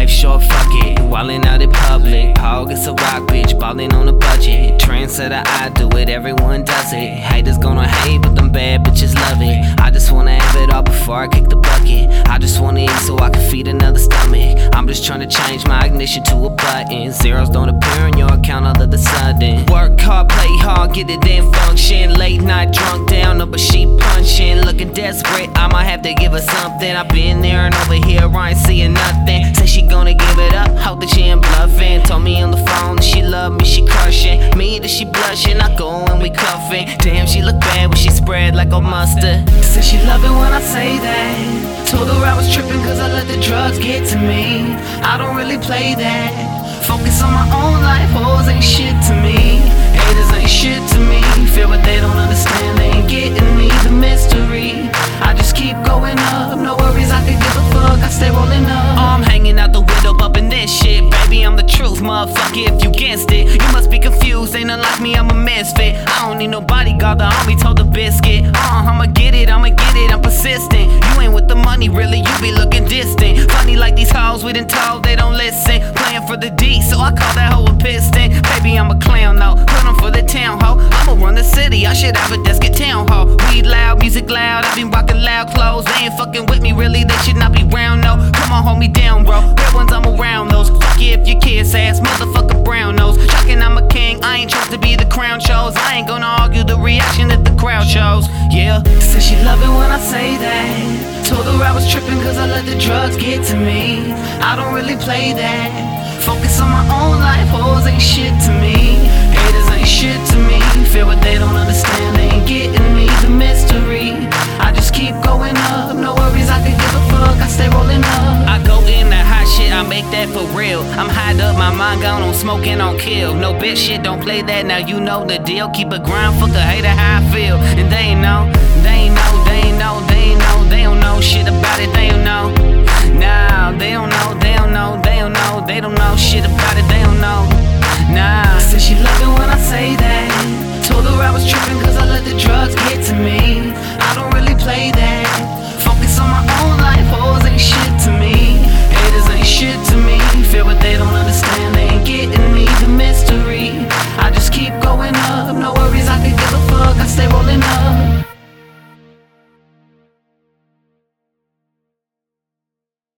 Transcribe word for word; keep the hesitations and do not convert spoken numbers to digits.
short, fuck it. Wildin' out in public. Paul gets a rock, bitch, ballin' on a budget. Trendsetter, I do it, everyone does it. Haters gonna hate, but them bad bitches love it. I just wanna have it all before I kick the bucket. I just wanna eat so I can feed another stomach. I'm just trying to change my ignition to a button. Zeros don't appear in your account all of a sudden. Work hard, play hard, get it in function. Late night drunk down, no, but she punching. Looking desperate, I might have to give her something. I've been there and over here, I ain't seeing nothing. Say she gonna give it up, hope that she ain't bluffing. Told me on the phone that she love me, she crushing. Me that she blushing, I go and we cuffing. Damn, she look bad when she spread like a mustard. Said she love it when I say that. Told her I was tripping cause I let the drugs get to me. I don't really play that. Focus on my own life, hoes ain't shit to me. Haters ain't shit to me. Feel what they don't understand, they ain't getting me the mystery. I just keep going up, no worries, I could give a fuck, I stay rolling up. Oh, I'm hanging out the window, bumping this shit. Baby, I'm the truth, motherfucker, if you guessed it. You must be confused, ain't unlike me, I'm a misfit. I don't need no bodyguard, the homie told the biscuit. Uh, I'ma get it, I'ma get it, I'm persistent. You ain't with the money, really, you be looking distant. Funny like these hoes, we done told they don't listen. Playing for the D, so I call that hoe a piston. Baby, I'm a clown, though, put on for the town, ho. I'ma run the city, I should have a desk at town hall. Weed loud, music loud, I be rocking loud clothes. They ain't fucking with me, really, they should not be round, no. Come on, hold me down, bro. Real ones, I'm around those. Fuck you if you kiss ass, motherfucker brown nose. Shocking, I'm a king, I ain't chose to be the crown chose. I ain't gonna argue the reaction that the crowd shows, yeah. Said she love it when I say that. Told her I was tripping cause I let the drugs get to me. I don't really play that. Focus on my own life, hoes ain't shit to me. Haters ain't shit to me. Feel what they don't understand, they ain't getting me the mystery. I just keep going up, no worries, I could give a fuck, I stay rolling up. I go in that hot shit, I make that for real. I'm high up, my mind gone on smoking on kill. No bitch shit, don't play that, now you know the deal. Keep a grind, fuck a hater how I feel. And they ain't know, they ain't know,